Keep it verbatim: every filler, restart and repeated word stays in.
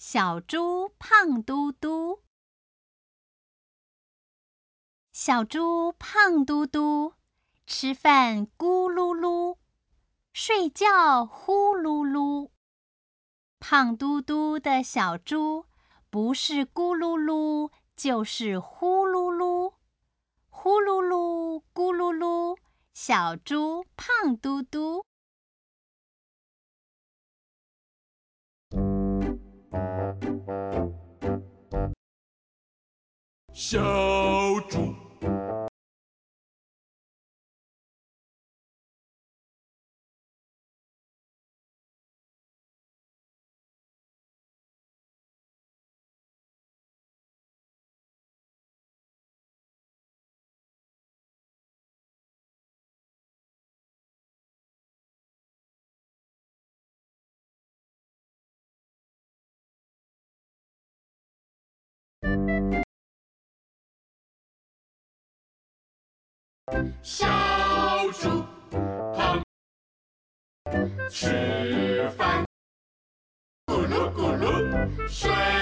小猪胖嘟嘟，小猪胖嘟嘟，吃饭咕噜噜，睡觉呼噜噜。胖嘟嘟的小猪，不是咕噜噜，就是呼噜噜，呼噜噜，咕噜噜，小猪胖嘟嘟。 小猪小猪胖，吃饭咕噜咕噜睡。